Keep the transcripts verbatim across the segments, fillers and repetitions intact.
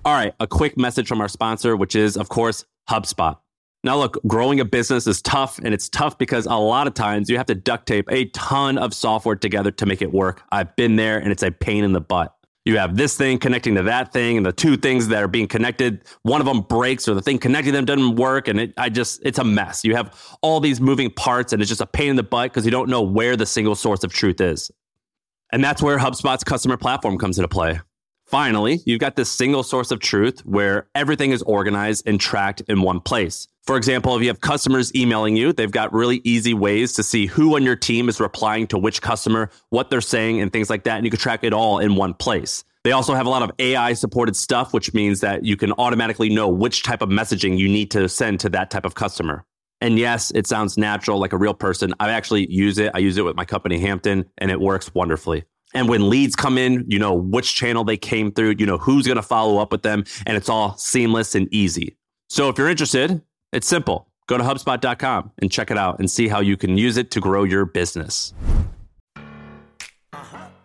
All right, a quick message from our sponsor, which is, of course, HubSpot. Now, look, growing a business is tough, and it's tough because a lot of times you have to duct tape a ton of software together to make it work. I've been there, and it's a pain in the butt. You have this thing connecting to that thing, and the two things that are being connected, one of them breaks, or the thing connecting them doesn't work, and it, I just, it's a mess. You have all these moving parts, and it's just a pain in the butt because you don't know where the single source of truth is. And that's where HubSpot's customer platform comes into play. Finally, you've got this single source of truth where everything is organized and tracked in one place. For example, if you have customers emailing you, they've got really easy ways to see who on your team is replying to which customer, what they're saying, and things like that. And you can track it all in one place. They also have a lot of A I supported stuff, which means that you can automatically know which type of messaging you need to send to that type of customer. And yes, it sounds natural, like a real person. I actually use it. I use it with my company, Hampton, and it works wonderfully. And when leads come in, you know which channel they came through, you know who's going to follow up with them, and it's all seamless and easy. So if you're interested, it's simple. Go to HubSpot dot com and check it out and see how you can use it to grow your business. Uh-huh.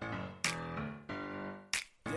Yeah.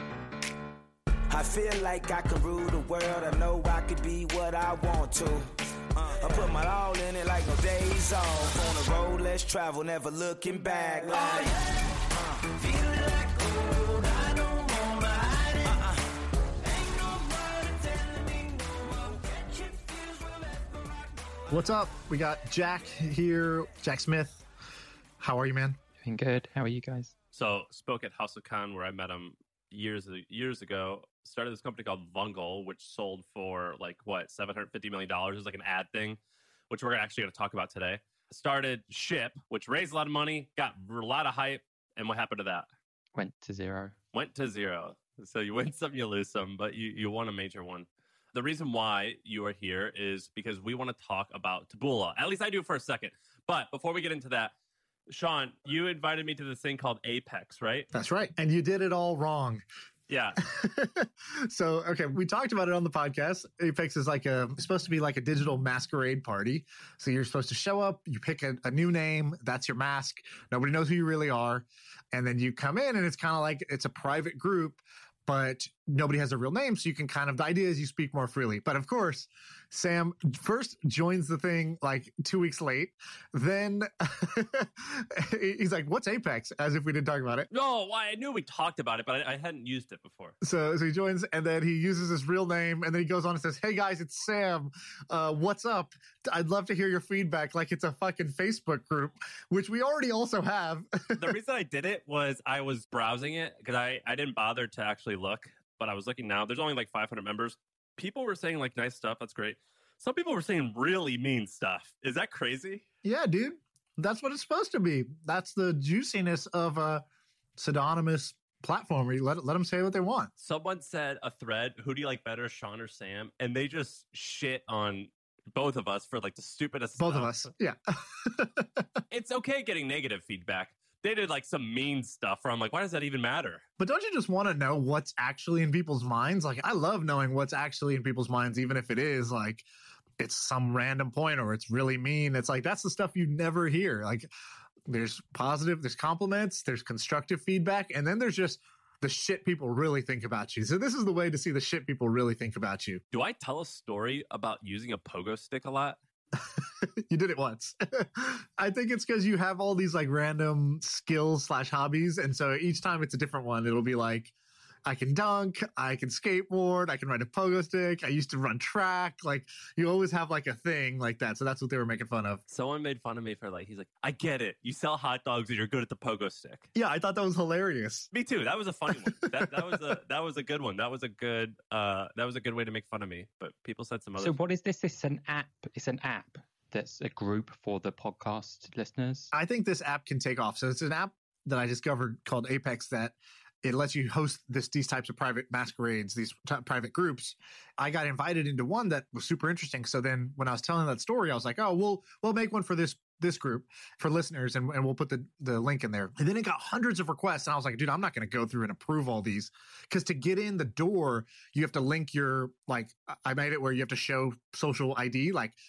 I feel like I can rule the world. I know I could be what I want to. Uh, I put my all in it like no days off. On the road, let's travel, never looking back. Like, oh, yeah. Feeling like gold, I don't wanna hide it. Uh-uh. Ain't nobody telling me no more. Catch it feels wherever I go. What's up? We got Jack here, Jack Smith. How are you, man? Doing good. How are you guys? So, spoke at House of Khan where I met him years years ago. Started this company called Vungle, which sold for like what seven hundred fifty million dollars. It was like an ad thing, which we're actually going to talk about today. Started Ship, which raised a lot of money, got a lot of hype. And what happened to that? Went to zero. Went to zero. So you win some, you lose some, but you, you won a major one. The reason why you are here is because we want to talk about Taboola. At least I do for a second. But before we get into that, Sean, you invited me to this thing called Apex, right? That's right. And you did it all wrong. Yeah. So, okay, we talked about it on the podcast. Apex is like a, it's supposed to be like a digital masquerade party. So you're supposed to show up, you pick a, a new name, that's your mask. Nobody knows who you really are. And then you come in and it's kind of like, it's a private group, but nobody has a real name. So you can kind of, the idea is you speak more freely. But of course, Sam first joins the thing like two weeks late. Then he's like, what's Apex? As if we didn't talk about it. No, well, I knew we talked about it, but I, I hadn't used it before. So, so he joins and then he uses his real name. And then he goes on and says, hey guys, it's Sam. Uh, what's up? I'd love to hear your feedback. Like it's a fucking Facebook group, which we already also have. The reason I did it was I was browsing it because I, I didn't bother to actually look. But I was looking now. There's only like five hundred members. People were saying like nice stuff. That's great. Some people were saying really mean stuff. Is that crazy? Yeah, dude. That's what it's supposed to be. That's the juiciness of a pseudonymous platform where you let, let them say what they want. Someone said a thread, who do you like better, Sean or Sam? And they just shit on both of us for like the stupidest Both stuff. of us. Yeah. It's okay getting negative feedback. They did like some mean stuff where I'm like, why does that even matter? But don't you just want to know what's actually in people's minds? Like, I love knowing what's actually in people's minds, even if it is like it's some random point or it's really mean. It's like, that's the stuff you never hear. Like there's positive, there's compliments, there's constructive feedback, and then there's just the shit people really think about you. So this is the way to see the shit people really think about you. Do I tell a story about using a pogo stick a lot? You did it once. I think it's because you have all these like random skills slash hobbies. And so each time it's a different one. It'll be like, I can dunk, I can skateboard, I can ride a pogo stick. I used to run track. Like you always have like a thing like that. So that's what they were making fun of. Someone made fun of me for like, he's like, I get it. You sell hot dogs and you're good at the pogo stick. Yeah, I thought that was hilarious. Me too. That was a funny one. That that was a that was a good one. That was a good uh that was a good way to make fun of me. But people said some other. So what is this? It's an app. It's an app that's a group for the podcast listeners. I think this app can take off. So it's an app that I discovered called Apex that it lets you host this these types of private masquerades, these t- private groups. I got invited into one that was super interesting. So then when I was telling that story, I was like, oh, we'll we'll make one for this this group for listeners and, and we'll put the, the link in there. And then it got hundreds of requests. And I was like, dude, I'm not going to go through and approve all these. Because to get in the door, you have to link your, like, I made it where you have to show social I D. Like,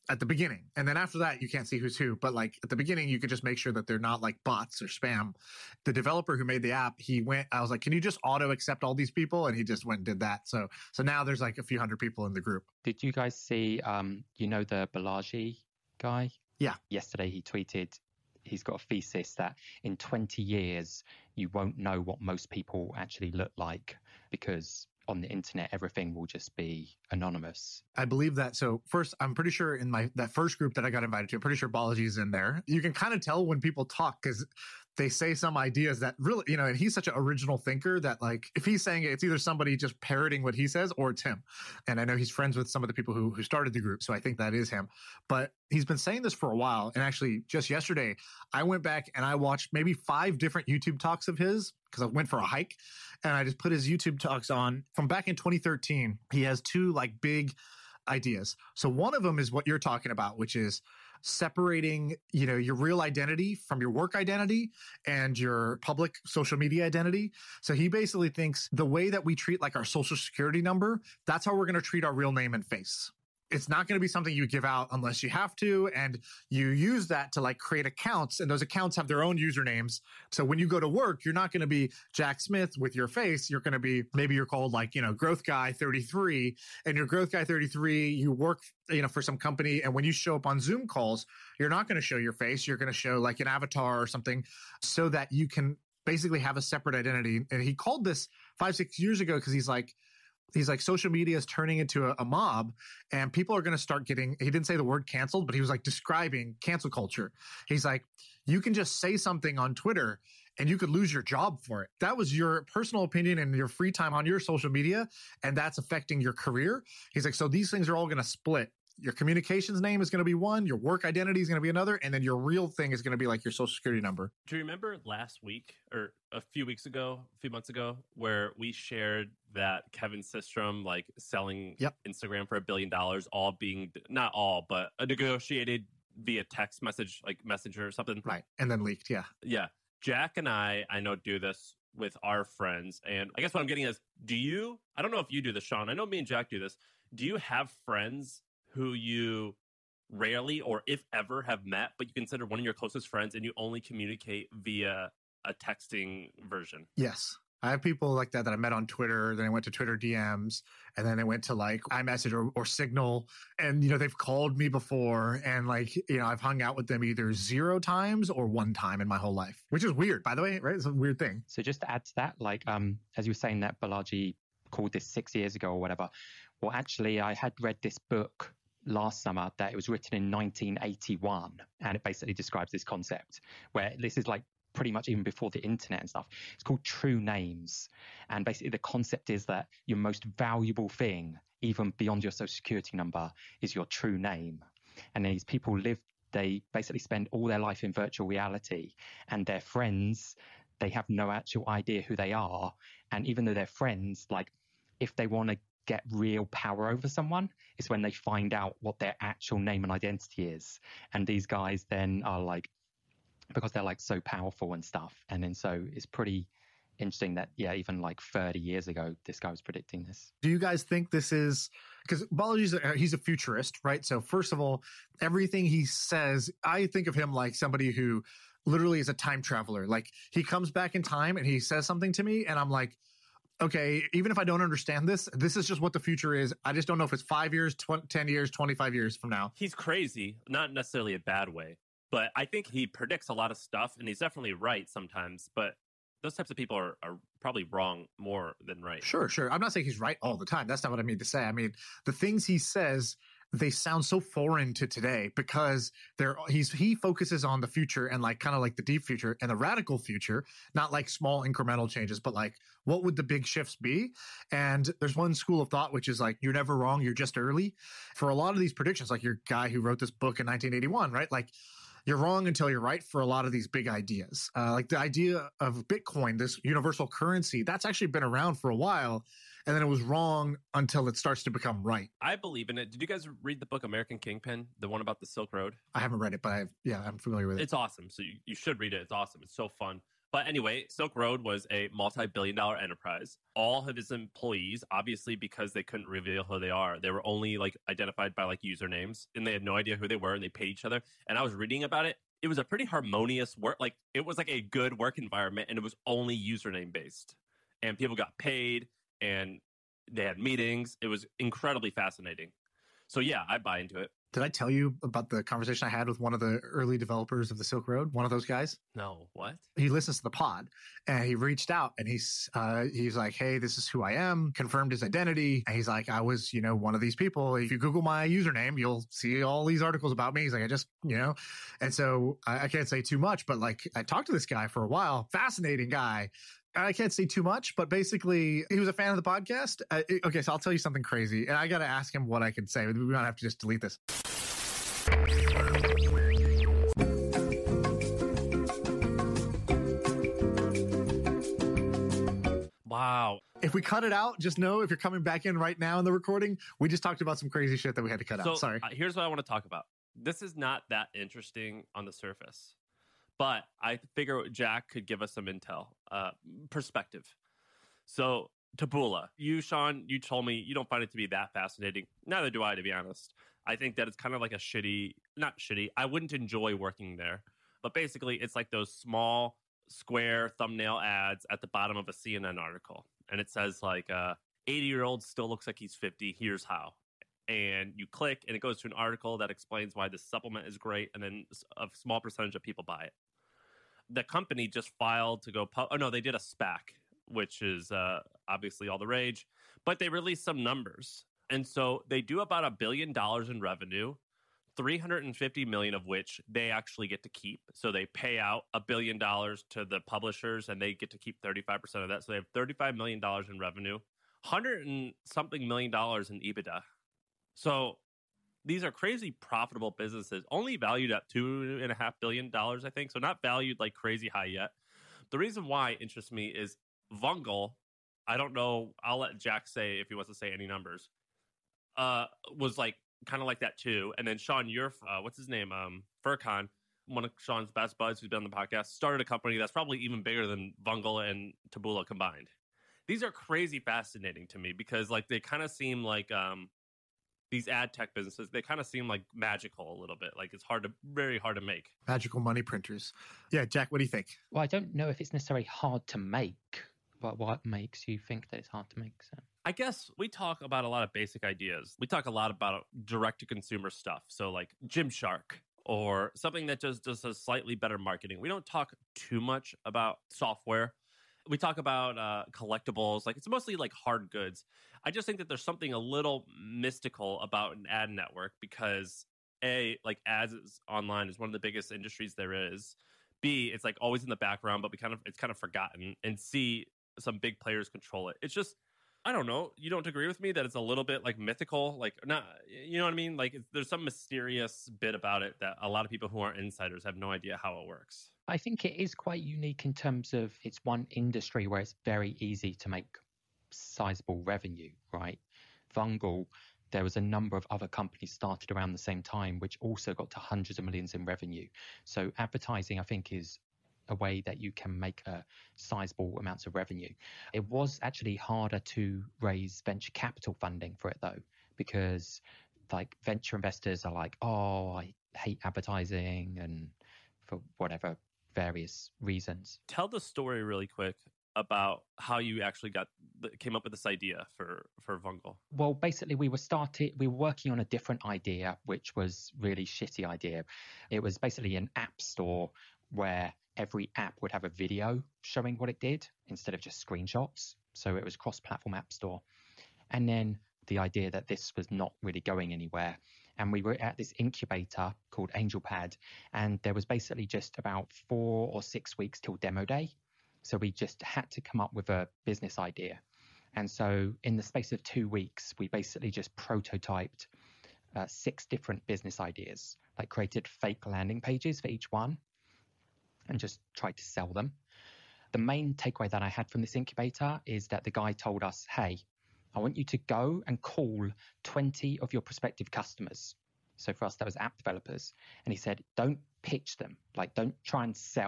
at the beginning. And then after that, you can't see who's who. But like at the beginning, you could just make sure that they're not like bots or spam. The developer who made the app, he went, I was like, can you just auto accept all these people? And he just went and did that. So so now there's like a few hundred people in the group. Did you guys see, um, you know, the Balaji guy? Yeah. Yesterday he tweeted, he's got a thesis that in twenty years, you won't know what most people actually look like because on the internet, everything will just be anonymous. I believe that. So first, I'm pretty sure in my that first group that I got invited to, I'm pretty sure Balaji's in there. You can kind of tell when people talk because they say some ideas that really, you know, and he's such an original thinker that like, if he's saying it, it's either somebody just parroting what he says or it's him. And I know he's friends with some of the people who, who started the group. So I think that is him. But he's been saying this for a while. And actually just yesterday, I went back and I watched maybe five different YouTube talks of his because I went for a hike and I just put his YouTube talks on from back in twenty thirteen. He has two like big ideas. So one of them is what you're talking about, which is separating, you know, your real identity from your work identity and your public social media identity. So he basically thinks the way that we treat like our social security number, that's how we're going to treat our real name and face. It's not going to be something you give out unless you have to. And you use that to like create accounts, and those accounts have their own usernames. So when you go to work, you're not going to be Jack Smith with your face. You're going to be, maybe you're called like, you know, Growth Guy thirty-three, and you're Growth Guy thirty-three, you work, you know, for some company. And when you show up on Zoom calls, you're not going to show your face. You're going to show like an avatar or something so that you can basically have a separate identity. And he called this five, six years ago because he's like, He's like, social media is turning into a, a mob and people are going to start getting, he didn't say the word canceled, but he was like describing cancel culture. He's like, you can just say something on Twitter and you could lose your job for it. That was your personal opinion and your free time on your social media, and that's affecting your career. He's like, so these things are all going to split. Your communications name is going to be one, your work identity is going to be another, and then your real thing is going to be like your social security number. Do you remember last week or a few weeks ago, a few months ago, where we shared that Kevin Systrom like selling yep. Instagram for a billion dollars, all being, not all, but a negotiated via text message, like Messenger or something? Right. And then leaked. Yeah. Yeah. Jack and I, I know, do this with our friends. And I guess what I'm getting is, do you, I don't know if you do this, Sean. I know me and Jack do this. Do you have friends who you rarely or if ever have met, but you consider one of your closest friends and you only communicate via a texting version? Yes. I have people like that that I met on Twitter. Then I went to Twitter D Ms, and then I went to like iMessage or, or Signal. And, you know, they've called me before, and like, you know, I've hung out with them either zero times or one time in my whole life, which is weird, by the way, right? It's a weird thing. So just to add to that, like, um, as you were saying that Balaji called this six years ago or whatever. Well, actually, I had read this book last summer that it was written in nineteen eighty-one, and it basically describes this concept where this is like pretty much even before the internet and stuff. It's called True Names, and basically the concept is that your most valuable thing, even beyond your social security number, is your true name. And these people live, they basically spend all their life in virtual reality, and their friends, they have no actual idea who they are. And even though they're friends, like if they want to get real power over someone, it's when they find out what their actual name and identity is. And these guys then are like, because they're like so powerful and stuff. And then so it's pretty interesting that, yeah, even like thirty years ago, this guy was predicting this. Do you guys think this is, because Balaji's a, he's a futurist, right? So first of all, everything he says, I think of him like somebody who literally is a time traveler. Like he comes back in time and he says something to me and I'm like, okay, even if I don't understand this, this is just what the future is. I just don't know if it's five years, twenty, ten years, twenty-five years from now. He's crazy, not necessarily a bad way, but I think he predicts a lot of stuff and he's definitely right sometimes. But those types of people are, are probably wrong more than right. Sure, sure. I'm not saying he's right all the time. That's not what I mean to say. I mean, the things he says, they sound so foreign to today because they're he's he focuses on the future and like kind of like the deep future and the radical future, not like small incremental changes, but like what would the big shifts be? And there's one school of thought which is like you're never wrong, you're just early. For a lot of these predictions, like your guy who wrote this book in nineteen eighty-one, right? Like you're wrong until you're right for a lot of these big ideas. Uh, like the idea of Bitcoin, this universal currency, that's actually been around for a while. And then it was wrong until it starts to become right. I believe in it. Did you guys read the book American Kingpin, the one about the Silk Road? I haven't read it, but I've, yeah, I'm familiar with it. It's awesome. So you, you should read it. It's awesome. It's so fun. But anyway, Silk Road was a multi-billion dollar enterprise. All of his employees, obviously because they couldn't reveal who they are, they were only like identified by like usernames and they had no idea who they were and they paid each other. And I was reading about it. It was a pretty harmonious work. Like it was like a good work environment and it was only username based. And people got paid and they had meetings. It was incredibly fascinating. So yeah, I buy into it. Did I tell you about the conversation I had with one of the early developers of the Silk Road? One of those guys? No, what? He listens to the pod and he reached out and he's uh, he's like, hey, this is who I am, confirmed his identity. And he's like, I was, you know, one of these people. If you Google my username, you'll see all these articles about me. He's like, I just, you know, and so I, I can't say too much, but like I talked to this guy for a while. Fascinating guy. I can't say too much, but basically he was a fan of the podcast. Uh, okay, so I'll tell you something crazy. And I got to ask him what I can say. We might have to just delete this. Wow. If we cut it out, just know if you're coming back in right now in the recording, we just talked about some crazy shit that we had to cut So out. Sorry. uh, here's what I want to talk about. This is not that interesting on the surface, but I figure Jack could give us some intel, uh, perspective. So Taboola, you, Sean, you told me you don't find it to be that fascinating. Neither do I, to be honest. I think that it's kind of like a shitty, not shitty. I wouldn't enjoy working there, but basically it's like those small square thumbnail ads at the bottom of a C N N article. And it says like, uh, eighty year old still looks like he's fifty. Here's how. And you click and it goes to an article that explains why this supplement is great. And then a small percentage of people buy it. The company just filed to go, pu- oh no, they did a SPAC, which is uh, obviously all the rage, but they released some numbers. And so they do about a billion dollars in revenue, three hundred fifty million of which they actually get to keep. So they pay out a billion dollars to the publishers and they get to keep thirty-five percent of that. So they have thirty-five million dollars in revenue, one hundred and something million dollars in EBITDA. So these are crazy profitable businesses, only valued at two and a half billion dollars, I think. So not valued like crazy high yet. The reason why it interests me is Vungle, I don't know, I'll let Jack say if he wants to say any numbers, uh, was like kind of like that too. And then Sean, your uh, what's his name? Um, Furkan, one of Sean's best buds who's been on the podcast, started a company that's probably even bigger than Vungle and Taboola combined. These are crazy fascinating to me because like they kind of seem like um, these ad tech businesses, they kind of seem like magical a little bit. Like it's hard to, very hard to make. Magical money printers. Yeah, Jack, what do you think? Well, I don't know if it's necessarily hard to make, but what makes you think that it's hard to make? So. I guess we talk about a lot of basic ideas. We talk a lot about direct-to-consumer stuff. So like Gymshark or something that just does a slightly better marketing. We don't talk too much about software. We talk about uh, collectibles. Like it's mostly like hard goods. I just think that there's something a little mystical about an ad network because A, like ads is online is one of the biggest industries there is. B, it's like always in the background, but we kind of it's kind of forgotten. And C, some big players control it. It's just, I don't know. You don't agree with me that it's a little bit like mythical, like not, you know what I mean? Like it's, there's some mysterious bit about it that a lot of people who aren't insiders have no idea how it works. I think it is quite unique in terms of it's one industry where it's very easy to make sizable revenue, right? Vungle, there was a number of other companies started around the same time, which also got to hundreds of millions in revenue. So advertising, I think, is a way that you can make a sizable amounts of revenue. It was actually harder to raise venture capital funding for it though, because like venture investors are like, oh, I hate advertising and for whatever various reasons. Tell the story really quick about how you actually got came up with this idea for for Vungle. Well, basically we were started we were working on a different idea, which was really shitty idea. It was basically an app store where every app would have a video showing what it did instead of just screenshots. So it was cross-platform app store. And then the idea that this was not really going anywhere. And we were at this incubator called AngelPad, and there was basically just about four or six weeks till demo day. So we just had to come up with a business idea. And so in the space of two weeks, we basically just prototyped uh, six different business ideas, like created fake landing pages for each one, and just tried to sell them. The main takeaway that I had from this incubator is that the guy told us, hey, I want you to go and call twenty of your prospective customers. So for us, that was app developers. And he said, don't pitch them. Like, don't try and sell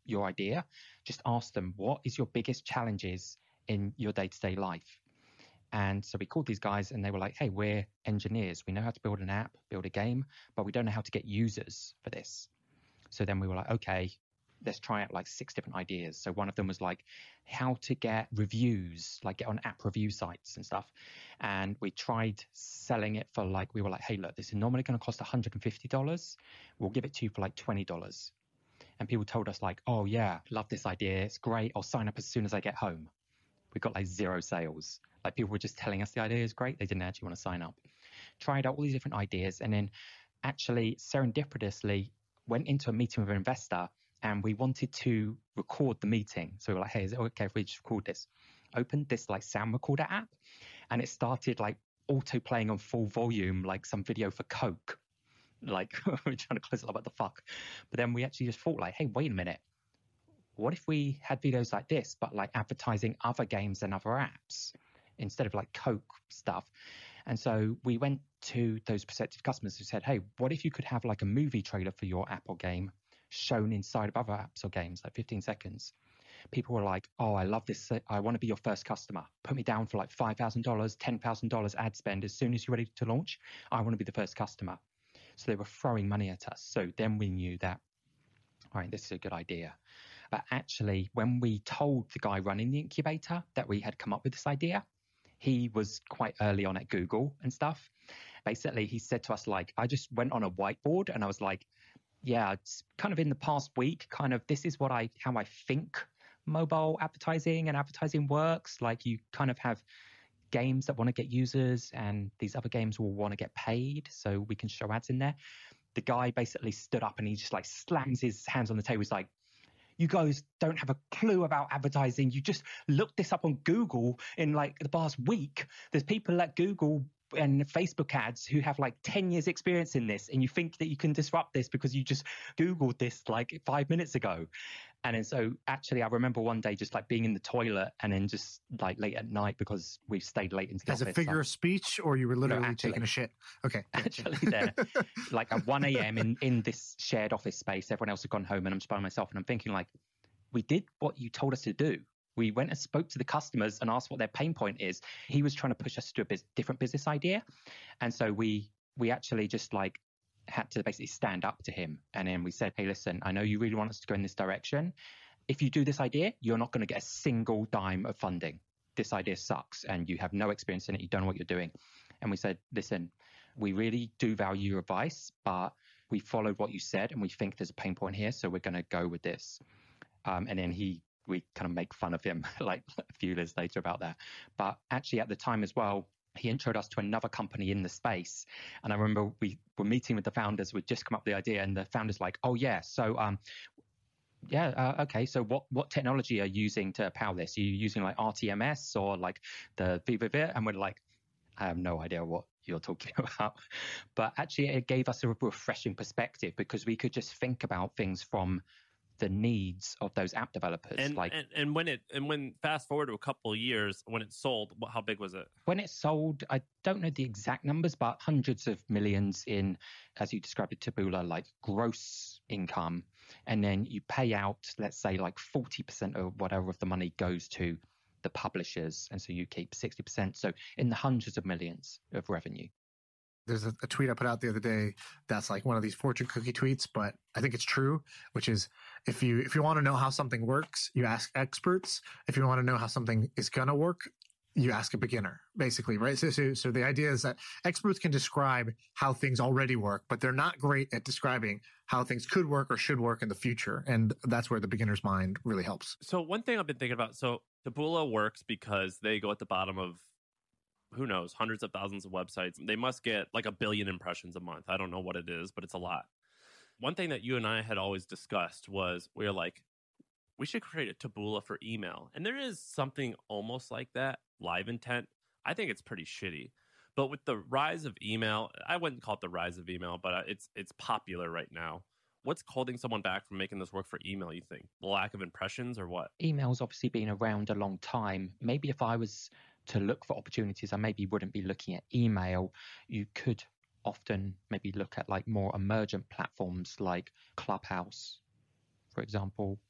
your idea, just ask them, what is your biggest challenges in your day-to-day life? And so we called these guys and they were like, hey, we're engineers. We know how to build an app, build a game, but we don't know how to get users for this. So then we were like, okay, let's try out like six different ideas. So one of them was like how to get reviews, like get on app review sites and stuff. And we tried selling it for like, we were like, hey, look, this is normally going to cost one hundred fifty dollars. We'll give it to you for like twenty dollars. And people told us like, oh yeah, love this idea. It's great. I'll sign up as soon as I get home. We got like zero sales. Like people were just telling us the idea is great. They didn't actually want to sign up. Tried out all these different ideas. And then actually serendipitously went into a meeting with an investor and we wanted to record the meeting. So we were like, hey, is it okay if we just record this? Opened this like sound recorder app and it started like auto playing on full volume, like some video for Coke. Like we're trying to close it up, what the fuck? But then we actually just thought like, hey, wait a minute. What if we had videos like this, but like advertising other games and other apps instead of like Coke stuff? And so we went to those prospective customers who said, hey, what if you could have like a movie trailer for your app or game shown inside of other apps or games, like fifteen seconds? People were like, oh, I love this. I want to be your first customer. Put me down for like five thousand dollars, ten thousand dollars ad spend. As soon as you're ready to launch, I want to be the first customer. So they were throwing money at us. So then we knew that, all right, this is a good idea. But actually, when we told the guy running the incubator that we had come up with this idea, he was quite early on at Google and stuff. Basically, he said to us, like, I just went on a whiteboard and I was like, yeah, it's kind of in the past week, kind of this is what I, how I think mobile advertising and advertising works. Like you kind of have games that want to get users and these other games will want to get paid so we can show ads in there. The guy basically stood up and he just like slams his hands on the table. He's like, you guys don't have a clue about advertising. You just looked this up on Google in like the past week. There's people at Google and Facebook ads who have like ten years experience in this. And you think that you can disrupt this because you just Googled this like five minutes ago. And then so actually I remember one day just like being in the toilet and then just like late at night because we stayed late into the As office. a figure so. of speech or you were literally No, actually. taking a shit? Okay. Actually there, like at one a.m. in, in this shared office space, everyone else had gone home and I'm just by myself and I'm thinking like, we did what you told us to do. We went and spoke to the customers and asked what their pain point is. He was trying to push us to a biz- different business idea. And so we we actually just like had to basically stand up to him. And then we said, hey, listen, I know you really want us to go in this direction. If you do this idea, you're not going to get a single dime of funding. This idea sucks and you have no experience in it. You don't know what you're doing. And we said, listen, we really do value your advice, but we followed what you said and we think there's a pain point here. So we're going to go with this. Um, and then he, we kind of make fun of him like a few years later about that. But actually at the time as well, he introed us to another company in the space. And I remember we were meeting with the founders. We'd just come up with the idea and the founders like, oh yeah, so um, yeah, uh, okay. So what, what technology are you using to power this? Are you using like R T M S or like the VivaVir? And we're like, I have no idea what you're talking about. But actually it gave us a refreshing perspective because we could just think about things from the needs of those app developers. And, like and and when it and when fast forward to a couple of years, when it sold, what, how big was it? When it sold, I don't know the exact numbers, but hundreds of millions in, as you described it, Taboola, like gross income. And then you pay out, let's say like forty percent or whatever of the money goes to the publishers. And so you keep sixty percent. So in the hundreds of millions of revenue. There's a, a tweet I put out the other day that's like one of these fortune cookie tweets, but I think it's true, which is if you if you want to know how something works, you ask experts. If you want to know how something is going to work, you ask a beginner, basically, right? So, so, so the idea is that experts can describe how things already work, but they're not great at describing how things could work or should work in the future. And that's where the beginner's mind really helps. So one thing I've been thinking about, so Taboola works because they go at the bottom of, who knows, hundreds of thousands of websites. They must get like a billion impressions a month. I don't know what it is, but it's a lot. One thing that you and I had always discussed was we were like, we should create a Taboola for email. And there is something almost like that, Live Intent. I think it's pretty shitty. But with the rise of email, I wouldn't call it the rise of email, but it's it's popular right now. What's holding someone back from making this work for email, you think? The lack of impressions or what? Email's obviously been around a long time. Maybe if I was to look for opportunities, I maybe wouldn't be looking at email. You could often maybe look at like more emergent platforms like Clubhouse, for example,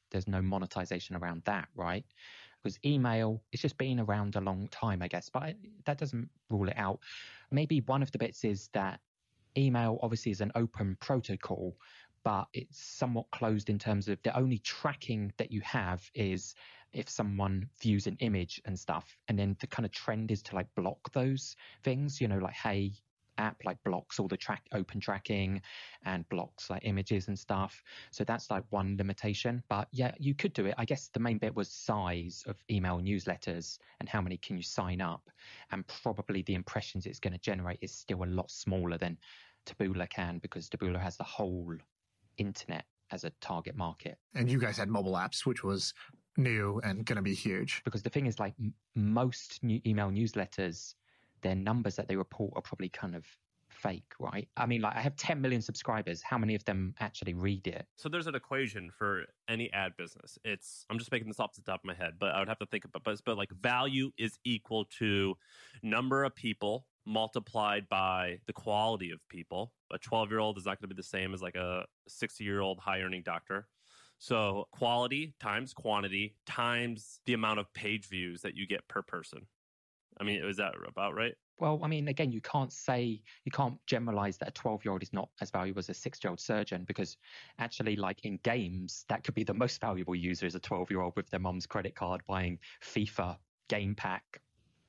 there's no monetization around that, right? Because email, it's just been around a long time, I guess, but that doesn't rule it out. Maybe one of the bits is that email obviously is an open protocol, but it's somewhat closed in terms of the only tracking that you have is if someone views an image and stuff. And then the kind of trend is to like block those things, you know, like, hey, app like blocks all the track open tracking and blocks like images and stuff. So that's like one limitation. But yeah, you could do it. I guess the main bit was size of email newsletters and how many can you sign up. And probably the impressions it's going to generate is still a lot smaller than Taboola can, because Taboola has the whole internet as a target market. And you guys had mobile apps, which was new and going to be huge. Because the thing is, like m- most new email newsletters, their numbers that they report are probably kind of fake, right? I mean, like I have ten million subscribers. How many of them actually read it? So there's an equation for any ad business. It's, I'm just making this off the top of my head, but I would have to think about, but, but like value is equal to number of people multiplied by the quality of people. A twelve year old is not going to be the same as like a sixty year old high earning doctor. So quality times quantity times the amount of page views that you get per person. I mean, is that about right? Well, I mean, again, you can't say, you can't generalize that a twelve year old is not as valuable as a six year old surgeon, because actually, like in games, that could be the most valuable user is a twelve year old with their mom's credit card buying FIFA game pack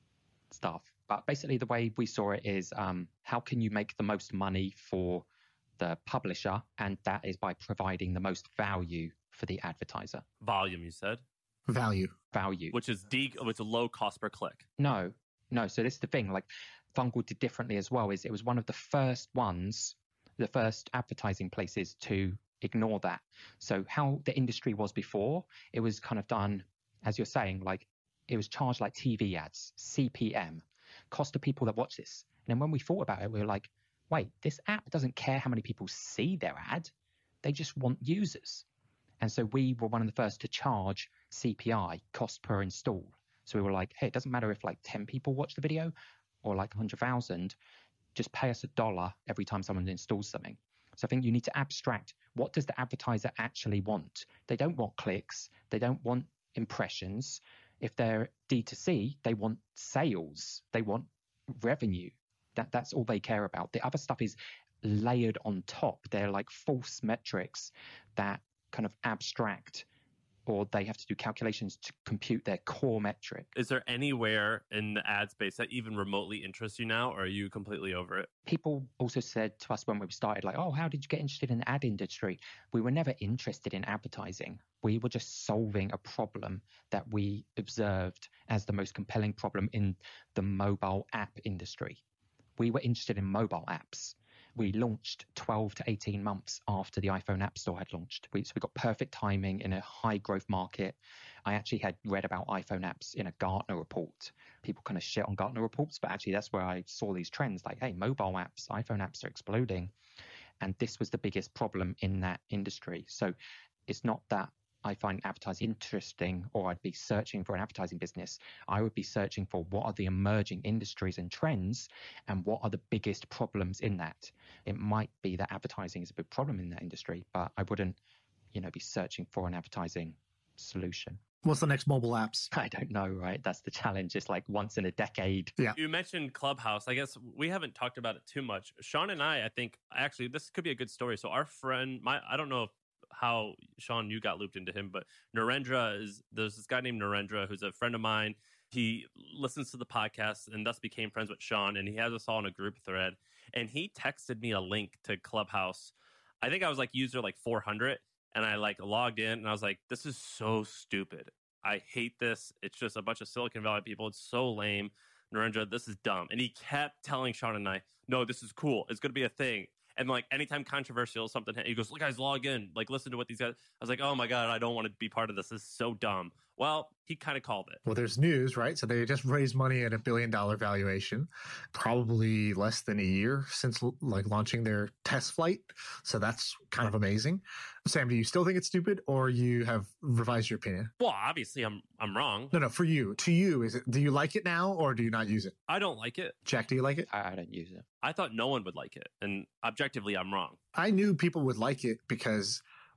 stuff. But basically, the way we saw it is um, how can you make the most money for the publisher? And that is by providing the most value for the advertiser. Volume, you said? Value. Value. Which is de- which is a low cost per click. No, no. So this is the thing, like Vungle did differently as well, is it was one of the first ones, the first advertising places to ignore that. So how the industry was before, it was kind of done, as you're saying, like it was charged like T V ads, C P M, cost of people that watch this. And then when we thought about it, we were like, wait, this app doesn't care how many people see their ad. They just want users. And so we were one of the first to charge C P I, cost per install. So we were like, hey, it doesn't matter if like ten people watch the video or like one hundred thousand, just pay us a dollar every time someone installs something. So I think you need to abstract, what does the advertiser actually want? They don't want clicks. They don't want impressions. If they're D two C, they want sales. They want revenue. That That's all they care about. The other stuff is layered on top. They're like false metrics that kind of abstract, or they have to do calculations to compute their core metric. Is there anywhere in the ad space that even remotely interests you now, or are you completely over it? People also said to us when we started, like, oh, how did you get interested in the ad industry? We were never interested in advertising. We were just solving a problem that we observed as the most compelling problem in the mobile app industry. We were interested in mobile apps. We launched twelve to eighteen months after the iPhone App Store had launched. We, so we got perfect timing in a high growth market. I actually had read about iPhone apps in a Gartner report. People kind of shit on Gartner reports, but actually that's where I saw these trends like, hey, mobile apps, iPhone apps are exploding. And this was the biggest problem in that industry. So it's not that I find advertising interesting or I'd be searching for an advertising business. I would be searching for what are the emerging industries and trends and what are the biggest problems in that. It might be that advertising is a big problem in that industry, but I wouldn't, you know, be searching for an advertising solution. What's the next mobile apps? I don't know, right? That's the challenge. It's like once in a decade. Yeah. You mentioned Clubhouse. I guess we haven't talked about it too much. Sean and I, I think, actually, this could be a good story. So our friend, my I don't know if how, Sean, you got looped into him, but Narendra is, there's this guy named Narendra who's a friend of mine. He listens to the podcast and thus became friends with Sean, and he has us all in a group thread. And he texted me a link to Clubhouse. I think I was like user like four hundred, and I like logged in and I was like, this is so stupid. I hate this. It's just a bunch of Silicon Valley people. It's so lame. Narendra, this is dumb. And he kept telling Sean and I, no, this is cool. It's going to be a thing. And like anytime controversial something, he goes, look, guys, log in, like listen to what these guys. I was like, oh my God, I don't want to be part of this. This is so dumb. Well, he kind of called it. Well, there's news, right? So they just raised money at a billion dollar valuation, probably less than a year since like launching their test flight. So that's kind of amazing. Sam, do you still think it's stupid, or you have revised your opinion? Well, obviously I'm I'm wrong. No, no, for you. To you, is it? Do you like it now, or do you not use it? I don't like it. Jack, do you like it? I, I don't use it. I thought no one would like it. And objectively, I'm wrong. I knew people would like it because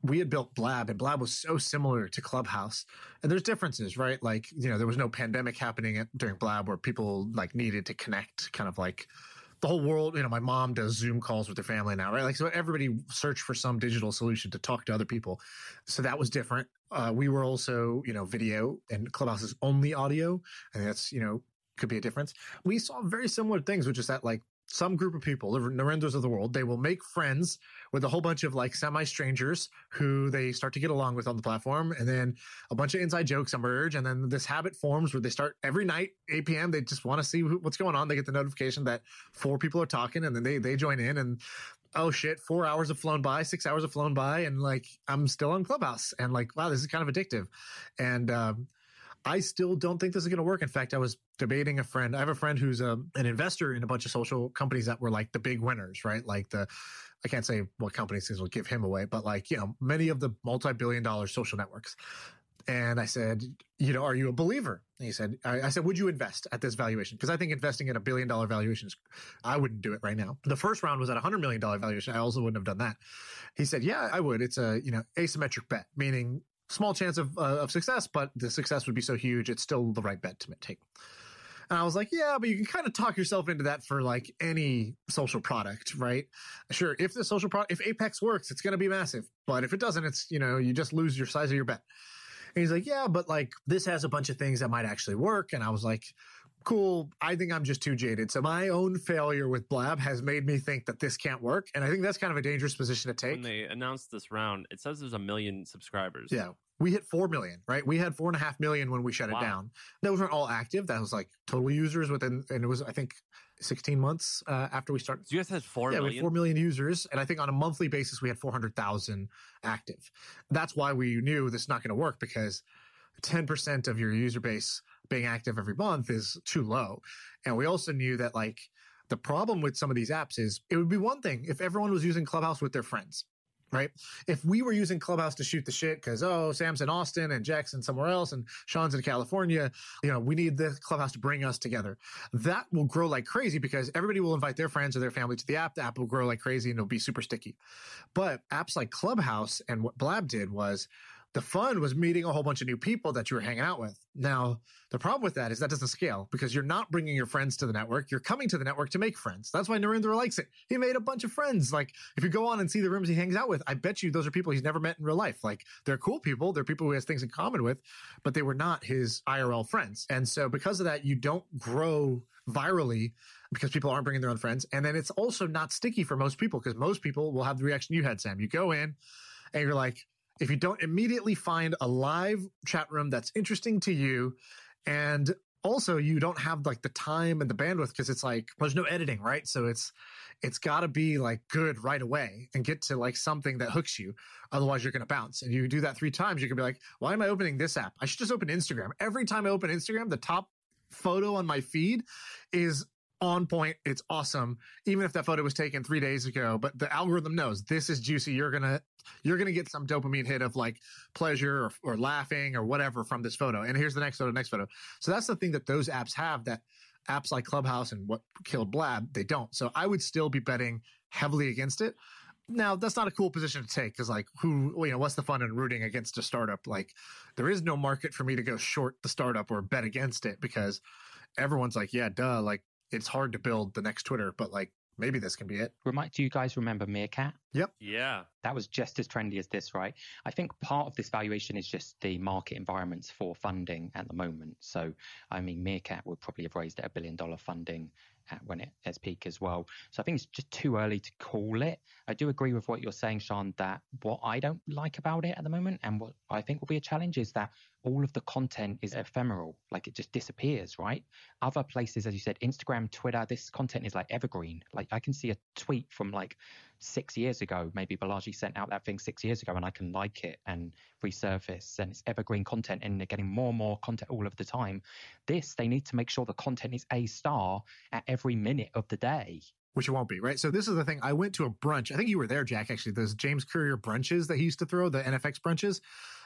we had built Blab, and Blab was so similar to Clubhouse. And there's differences, right? Like, you know, there was no pandemic happening at, during Blab where people like needed to connect, kind of like the whole world. You know, my mom does Zoom calls with their family now, right? Like, so everybody searched for some digital solution to talk to other people. So that was different. Uh, we were also, you know, video, and Clubhouse is only audio. And that's, you know, could be a difference. We saw very similar things, which is that like some group of people, the Narendras of the world, they will make friends with a whole bunch of like semi-strangers who they start to get along with on the platform. And then a bunch of inside jokes emerge. And then this habit forms where they start every night, eight p.m. They just want to see what's going on. They get the notification that four people are talking, and then they, they join in, and oh shit, four hours have flown by, six hours have flown by. And like, I'm still on Clubhouse, and like, wow, this is kind of addictive. And, um, I still don't think this is going to work. In fact, I was debating a friend. I have a friend who's a, an investor in a bunch of social companies that were like the big winners, right? Like the, I can't say what companies will give him away, but like, you know, many of the multi-billion dollar social networks. And I said, you know, are you a believer? And he said, I, I said, would you invest at this valuation? Because I think investing at a billion dollar valuation is, I wouldn't do it right now. The first round was at a hundred million dollar valuation. I also wouldn't have done that. He said, yeah, I would. It's a, you know, asymmetric bet, meaning small chance of, uh, of success, but the success would be so huge, it's still the right bet to take. And I was like, yeah, but you can kind of talk yourself into that for like any social product, right? Sure, if the social product, if Apex works, it's going to be massive. But if it doesn't, it's, you know, you just lose your size of your bet. And he's like, yeah, but like this has a bunch of things that might actually work. And I was like, cool. I think I'm just too jaded. So my own failure with Blab has made me think that this can't work. And I think that's kind of a dangerous position to take. When they announced this round, it says there's a million subscribers. Yeah. We hit four million, right? We had four and a half million when we shut wow. it down. Those weren't all active. That was like total users within, and it was, I think, sixteen months uh, after we started. So you guys had four yeah, million? we had four million users. And I think on a monthly basis, we had four hundred thousand active. That's why we knew this is not going to work, because ten percent of your user base being active every month is too low. And we also knew that like the problem with some of these apps is it would be one thing if everyone was using Clubhouse with their friends, right? If we were using Clubhouse to shoot the shit because, oh, Sam's in Austin and Jack's in somewhere else and Sean's in California, you know, we need the Clubhouse to bring us together. That will grow like crazy because everybody will invite their friends or their family to the app. The app will grow like crazy and it'll be super sticky. But apps like Clubhouse and what Blab did was the fun was meeting a whole bunch of new people that you were hanging out with. Now, the problem with that is that doesn't scale because you're not bringing your friends to the network. You're coming to the network to make friends. That's why Narendra likes it. He made a bunch of friends. Like, if you go on and see the rooms he hangs out with, I bet you those are people he's never met in real life. Like, they're cool people. They're people who he has things in common with, but they were not his I R L friends. And so because of that, you don't grow virally because people aren't bringing their own friends. And then it's also not sticky for most people because most people will have the reaction you had, Sam. You go in and you're like, if you don't immediately find a live chat room that's interesting to you, and also you don't have like the time and the bandwidth because it's like there's no editing, right? So it's it's got to be like good right away and get to like something that hooks you. Otherwise, you're going to bounce. And you do that three times, you can be like, why am I opening this app? I should just open Instagram. Every time I open Instagram, the top photo on my feed is on point. It's awesome. Even if that photo was taken three days ago, but the algorithm knows this is juicy. You're going to, you're going to get some dopamine hit of like pleasure or, or laughing or whatever from this photo. And here's the next photo, next photo. So that's the thing that those apps have that apps like Clubhouse and what killed Blab, they don't. So I would still be betting heavily against it. Now, that's not a cool position to take because, like, who, you know, what's the fun in rooting against a startup? Like, there is no market for me to go short the startup or bet against it because everyone's like, yeah, duh, like, it's hard to build the next Twitter, but like maybe this can be it. Remind, do you guys remember Meerkat? Yep. Yeah. That was just as trendy as this, right? I think part of this valuation is just the market environments for funding at the moment. So, I mean, Meerkat would probably have raised at a billion dollar funding at when it at its peak as well. So I think it's just too early to call it. I do agree with what you're saying, Sean, that what I don't like about it at the moment and what I think will be a challenge is that all of the content is ephemeral, like it just disappears, right? Other places, as you said, Instagram, Twitter, this content is like evergreen. Like I can see a tweet from like six years ago, maybe Balaji sent out that thing six years ago and I can like it and resurface and it's evergreen content and they're getting more and more content all of the time. This, they need to make sure the content is a star at every minute of the day. Which it won't be, right? So this is the thing. I went to a brunch. I think you were there, Jack, actually. Those James Courier brunches that he used to throw, the N F X brunches.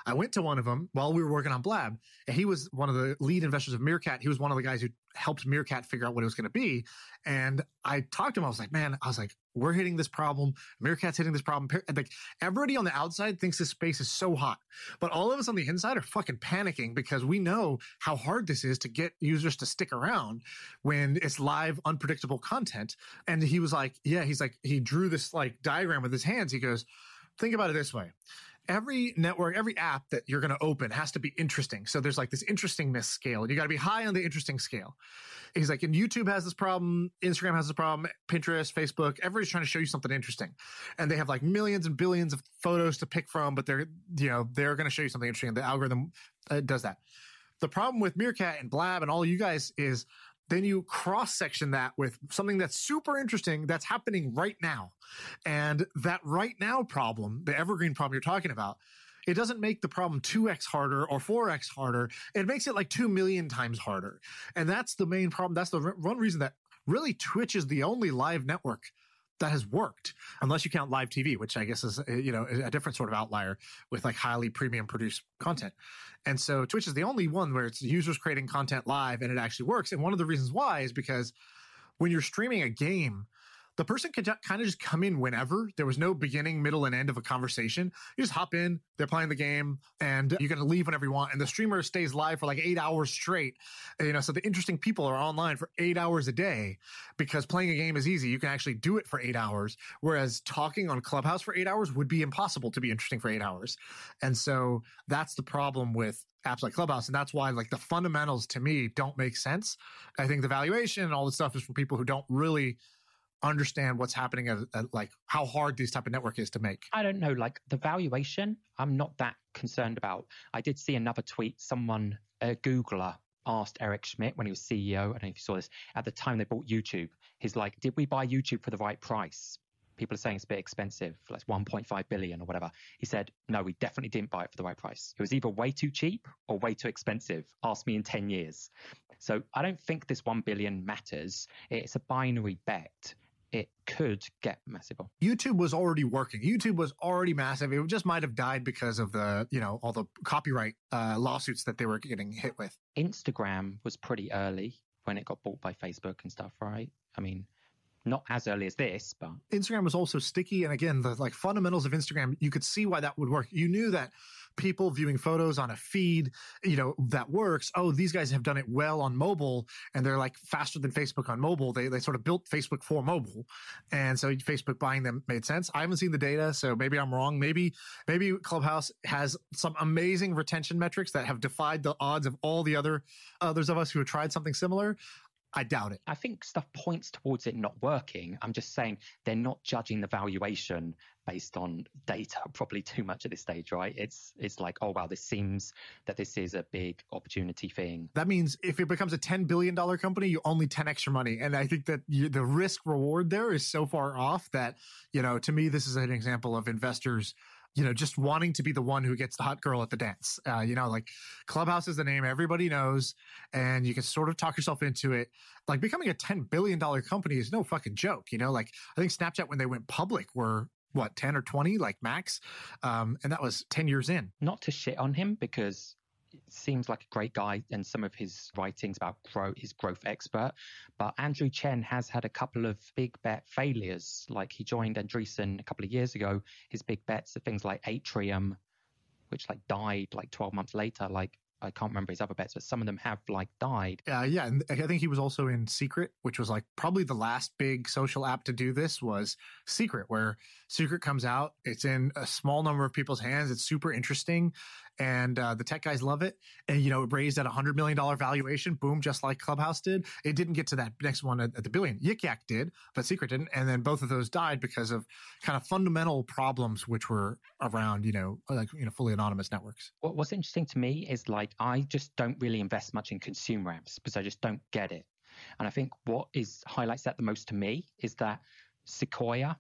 I went to one of them while we were working on Blab, and he was one of the lead investors of Meerkat. He was one of the guys who helped Meerkat figure out what it was going to be. And I talked to him. I was like, man, I was like, we're hitting this problem. Meerkat's hitting this problem. Like, everybody on the outside thinks this space is so hot, but all of us on the inside are fucking panicking because we know how hard this is to get users to stick around when it's live, unpredictable content. And he was like, yeah, he's like, he drew this like diagram with his hands. He goes, think about it this way. Every network, every app that you're going to open has to be interesting. So there's like this interestingness scale, and you got to be high on the interesting scale. He's like, and YouTube has this problem, Instagram has this problem, Pinterest, Facebook, everybody's trying to show you something interesting. And they have like millions and billions of photos to pick from, but they're, you know, they're going to show you something interesting. The algorithm uh, does that. The problem with Meerkat and Blab and all you guys is then you cross-section that with something that's super interesting that's happening right now. And that right now problem, the evergreen problem you're talking about, it doesn't make the problem two x harder or four x harder. It makes it like two million times harder. And that's the main problem. That's the one reason that really Twitch is the only live network that has worked, unless you count live T V, which I guess is, you know, a different sort of outlier with like highly premium produced content. And so Twitch is the only one where it's users creating content live and it actually works. And one of the reasons why is because when you're streaming a game, the person could kind of just come in whenever. There was no beginning, middle, and end of a conversation. You just hop in, they're playing the game, and you can leave whenever you want. And the streamer stays live for like eight hours straight. You know, so the interesting people are online for eight hours a day because playing a game is easy. You can actually do it for eight hours, whereas talking on Clubhouse for eight hours would be impossible to be interesting for eight hours. And so that's the problem with apps like Clubhouse. And that's why like the fundamentals to me don't make sense. I think the valuation and all this stuff is for people who don't really understand what's happening at, at like how hard this type of network is to make. I don't know, like the valuation, I'm not that concerned about. I did see another tweet. Someone, a Googler, asked Eric Schmidt when he was C E O, I don't know if you saw this, at the time they bought YouTube. He's like, did we buy YouTube for the right price? People are saying it's a bit expensive, like one point five billion or whatever. He said, no, we definitely didn't buy it for the right price. It was either way too cheap or way too expensive. Ask me in ten years. So I don't think this one billion matters. It's a binary bet. It could get massive. YouTube was already working. YouTube was already massive. It just might have died because of the, you know, all the copyright uh, lawsuits that they were getting hit with. Instagram was pretty early when it got bought by Facebook and stuff, right? I mean, not as early as this, but Instagram was also sticky. And again, the like fundamentals of Instagram, you could see why that would work. You knew that people viewing photos on a feed, you know, that works. Oh, these guys have done it well on mobile and they're like faster than Facebook on mobile. They they sort of built Facebook for mobile. And so Facebook buying them made sense. I haven't seen the data, so maybe I'm wrong. Maybe, maybe Clubhouse has some amazing retention metrics that have defied the odds of all the other others of us who have tried something similar. I doubt it. I think stuff points towards it not working. I'm just saying they're not judging the valuation based on data probably too much at this stage, right? It's it's like, oh, wow, this seems that this is a big opportunity thing. That means if it becomes a ten billion dollars company, you only ten x your money. And I think that you, the risk reward there is so far off that, you know, to me, this is an example of investors, you know, just wanting to be the one who gets the hot girl at the dance. Uh, you know, like Clubhouse is the name everybody knows, and you can sort of talk yourself into it. Like becoming a ten billion dollars company is no fucking joke. You know, like I think Snapchat, when they went public, were what, ten or twenty, like max. Um, and that was ten years in. Not to shit on him because it seems like a great guy and some of his writings about growth, his growth expert. But Andrew Chen has had a couple of big bet failures. Like he joined Andreessen a couple of years ago. His big bets are things like Atrium, which like died like twelve months later. Like I can't remember his other bets, but some of them have like died. Uh, yeah, and I think he was also in Secret, which was like probably the last big social app to do this was Secret, where Secret comes out. It's in a small number of people's hands. It's super interesting. And uh, the tech guys love it. And, you know, it raised at a one hundred million dollars valuation. Boom, just like Clubhouse did. It didn't get to that next one at, at the billion. Yik Yak did, but Secret didn't. And then both of those died because of kind of fundamental problems which were around, you know, like, you know, fully anonymous networks. What, what's interesting to me is like, I just don't really invest much in consumer apps because I just don't get it. And I think what is highlights that the most to me is that Sequoia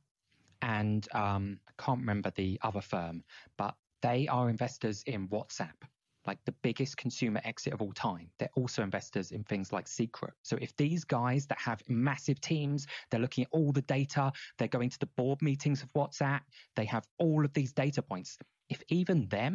and um, I can't remember the other firm, but they are investors in WhatsApp, like the biggest consumer exit of all time. They're also investors in things like Secret. So if these guys that have massive teams, they're looking at all the data, they're going to the board meetings of WhatsApp, they have all of these data points. If even them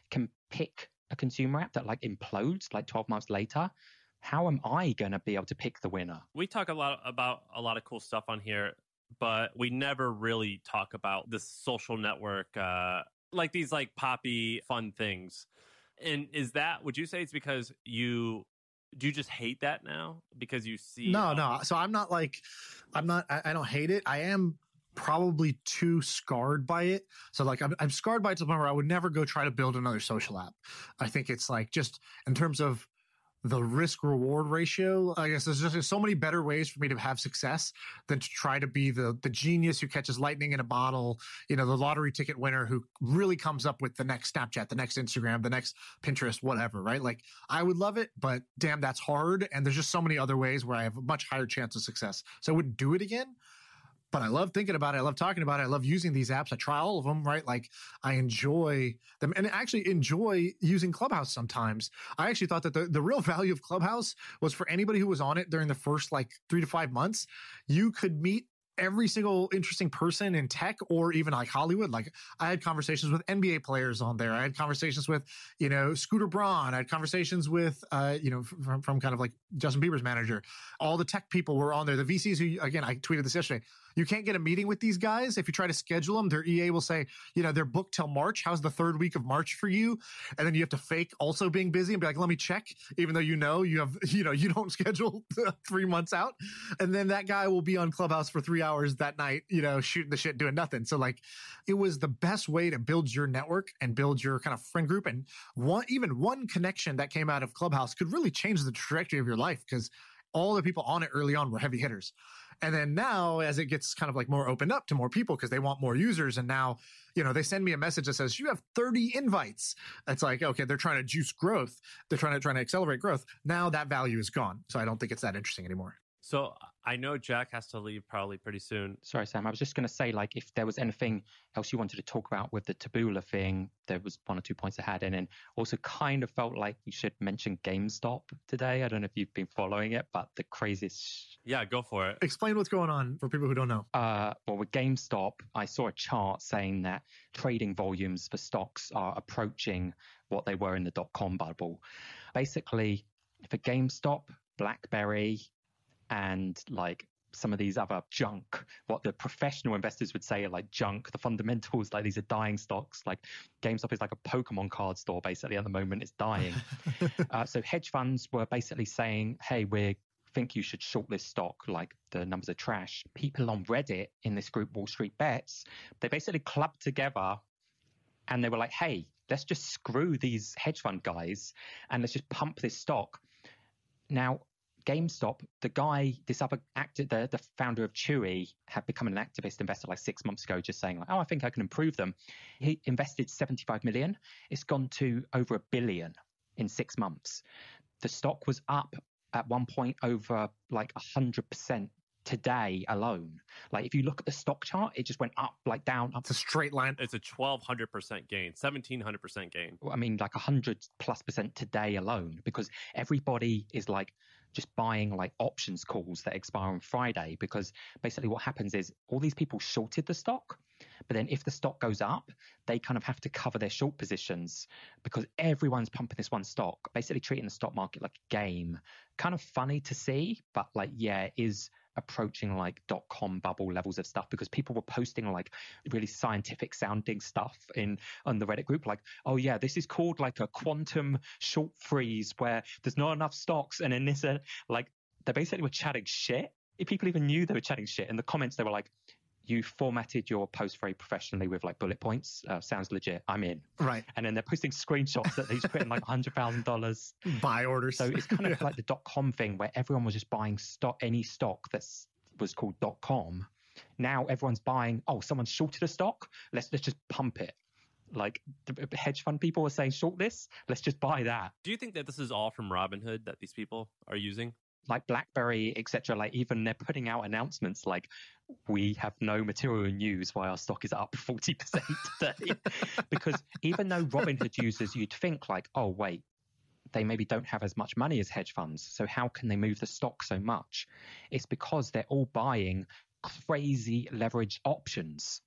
can pick a consumer app that like implodes like twelve months later, how am I going to be able to pick the winner? We talk a lot about a lot of cool stuff on here, but we never really talk about this social network, uh, like these like poppy fun things. And is that, would you say it's because you, do you just hate that now? Because you see... No, no. So I'm not like, I'm not, I, I don't hate it. I am probably too scarred by it. So like I'm, I'm scarred by it to the point where I would never go try to build another social app. I think it's like just in terms of the risk reward ratio, I guess there's just there's so many better ways for me to have success than to try to be the the genius who catches lightning in a bottle, you know, the lottery ticket winner who really comes up with the next Snapchat, the next Instagram, the next Pinterest, whatever, right? Like I would love it, but damn, that's hard. And there's just so many other ways where I have a much higher chance of success. So I wouldn't do it again. But I love thinking about it. I love talking about it. I love using these apps. I try all of them, right? Like I enjoy them and actually enjoy using Clubhouse sometimes. I actually thought that the, the real value of Clubhouse was for anybody who was on it during the first like three to five months. You could meet every single interesting person in tech or even like Hollywood. Like I had conversations with N B A players on there. I had conversations with, you know, Scooter Braun. I had conversations with, uh, you know, from, from kind of like Justin Bieber's manager. All the tech people were on there. The V Cs who, again, I tweeted this yesterday. You can't get a meeting with these guys. If you try to schedule them, their E A will say, you know, they're booked till March. How's the third week of March for you? And then you have to fake also being busy and be like, let me check, even though you know you have, you know, you don't schedule three months out. And then that guy will be on Clubhouse for three hours that night, you know, shooting the shit, doing nothing. So like it was the best way to build your network and build your kind of friend group. And one, even one connection that came out of Clubhouse could really change the trajectory of your life because all the people on it early on were heavy hitters. And then now as it gets kind of like more opened up to more people because they want more users. And now, you know, they send me a message that says, you have thirty invites. It's like, okay, they're trying to juice growth. They're trying to, trying to accelerate growth. Now that value is gone. So I don't think it's that interesting anymore. So I know Jack has to leave probably pretty soon. Sorry, Sam. I was just going to say, like, if there was anything else you wanted to talk about with the Taboola thing, there was one or two points I had. And then also kind of felt like you should mention GameStop today. I don't know if you've been following it, but the craziest... Yeah, go for it. Explain what's going on for people who don't know. Uh, well, with GameStop, I saw a chart saying that trading volumes for stocks are approaching what they were in the dot-com bubble. Basically, for GameStop, BlackBerry, and like some of these other junk, what the professional investors would say are like junk, the fundamentals, like these are dying stocks. Like GameStop is like a Pokemon card store basically at the moment, it's dying. uh, so hedge funds were basically saying, hey, we think you should short this stock, like the numbers are trash. People on Reddit in this group, Wall Street Bets, they basically clubbed together and they were like, hey, let's just screw these hedge fund guys and let's just pump this stock. Now, GameStop, the guy, this other actor, the, the founder of Chewy, had become an activist investor like six months ago, just saying like, oh, I think I can improve them. He invested seventy-five million. It's gone to over a billion in six months. The stock was up at one point over like one hundred percent today alone. Like if you look at the stock chart, it just went up, like down, up. It's a straight line. It's a twelve hundred percent gain, seventeen hundred percent gain. I mean, like one hundred plus percent today alone, because everybody is like just buying like options calls that expire on Friday, because basically what happens is all these people shorted the stock, but then if the stock goes up, they kind of have to cover their short positions because everyone's pumping this one stock, basically treating the stock market like a game. Kind of funny to see, but like, yeah, it is approaching like dot-com bubble levels of stuff, because people were posting like really scientific sounding stuff in on the Reddit group, like, oh yeah, this is called like a quantum short freeze where there's not enough stocks, and in this uh, like they basically were chatting shit. If people even knew they were chatting shit, in the comments they were like, you formatted your post very professionally with like bullet points. Uh, sounds legit. I'm in. Right. And then they're posting screenshots that they just put in like one hundred thousand dollars. Buy orders. So it's kind of Yeah. like the dot-com thing where everyone was just buying stock, any stock that was called dot-com. Now everyone's buying, oh, someone shorted a stock. Let's, let's just pump it. Like the hedge fund people are saying, short this. Let's just buy that. Do you think that this is all from Robinhood that these people are using? Like BlackBerry, et cetera, like even they're putting out announcements like, we have no material news why our stock is up forty percent today. Because even though Robinhood users, you'd think like, oh, wait, they maybe don't have as much money as hedge funds. So how can they move the stock so much? It's because they're all buying crazy leveraged options.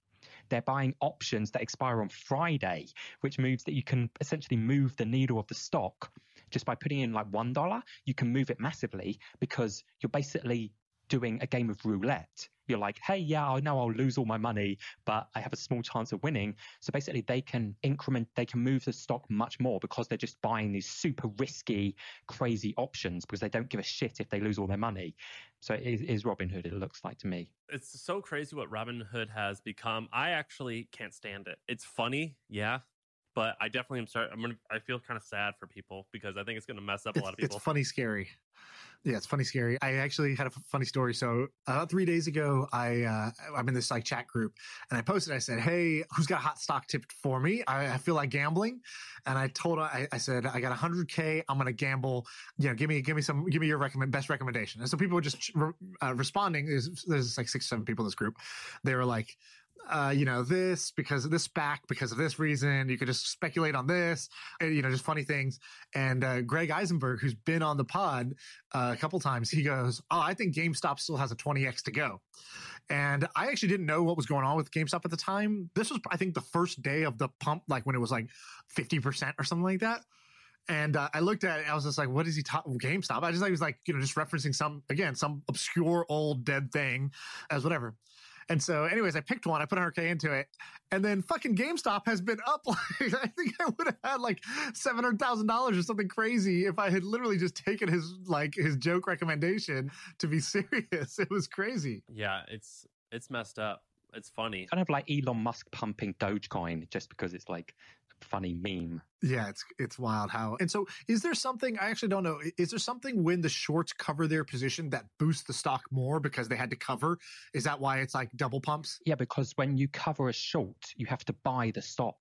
they're buying options that expire on Friday, which moves that you can essentially move the needle of the stock just by putting in like one dollar. You can move it massively because you're basically doing a game of roulette. You're like, hey, yeah, I know I'll lose all my money, but I have a small chance of winning. So basically they can increment, they can move the stock much more because they're just buying these super risky, crazy options because they don't give a shit if they lose all their money. So it is, is Robinhood, it looks like to me. It's so crazy what Robinhood has become. I actually can't stand it. It's funny, yeah, but I definitely am sorry. I'm gonna. I feel kind of sad for people because I think it's going to mess up a It's, lot of people. it's funny, scary. Yeah, it's funny, scary. I actually had a f- funny story. So about three days ago, I uh, I'm in this like chat group, and I posted. I said, "Hey, who's got a hot stock tip for me? I, I feel like gambling." And I told I, I said, "I got one hundred K. I'm gonna gamble. You know, give me give me some give me your recommend best recommendation." And so people were just uh, responding. There's, there's like six seven people in this group. They were like, Uh, you know, this because of this back, because of this reason. You could just speculate on this, and, you know, just funny things. And uh, Greg Eisenberg, who's been on the pod uh, a couple times, he goes, "Oh, I think GameStop still has a twenty X to go." And I actually didn't know what was going on with GameStop at the time. This was, I think, the first day of the pump, like when it was like fifty percent or something like that. And uh, I looked at it, I was just like, what is he talking GameStop? I just like, he was like, you know, just referencing some, again, some obscure old dead thing as whatever. And so anyways, I picked one, I put one hundred K into it, and then fucking GameStop has been up. Like, I think I would have had like seven hundred thousand dollars or something crazy if I had literally just taken his, like his joke recommendation to be serious. It was crazy. Yeah, it's it's messed up. It's funny. Kind of like Elon Musk pumping Dogecoin just because it's like a funny meme. Yeah, it's it's wild how. And so is there something, I actually don't know, is there something when the shorts cover their position that boosts the stock more because they had to cover? Is that why it's like double pumps? Yeah, because when you cover a short, you have to buy the stock